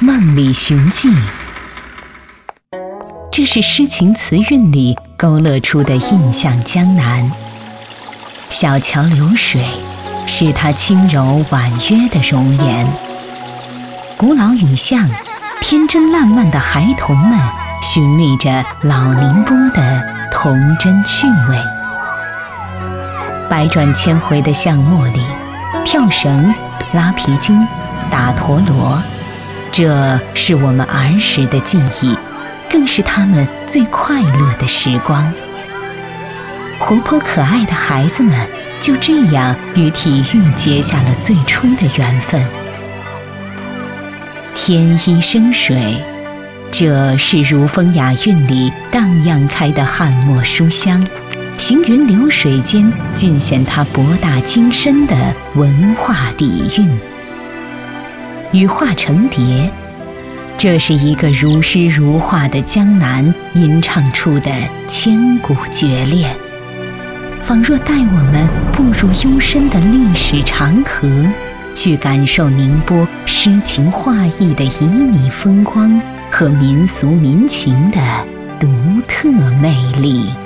梦里寻迹。这是诗情词韵里勾勒出的印象江南。小桥流水是它轻柔婉约的容颜，古老雨巷，天真烂漫的孩童们寻觅着老宁波的童真趣味。百转千回的巷陌里，跳绳、拉皮筋、打陀螺，这是我们儿时的记忆，更是他们最快乐的时光。活泼可爱的孩子们就这样与体育结下了最初的缘分。天一生水，这是如风雅韵里荡漾开的汉墨书香，行云流水间尽显它博大精深的文化底蕴。羽化成蝶，这是一个如诗如画的江南吟唱出的千古绝恋，仿若带我们步入幽深的历史长河，去感受宁波诗情画意的旖旎风光和民俗民情的独特魅力。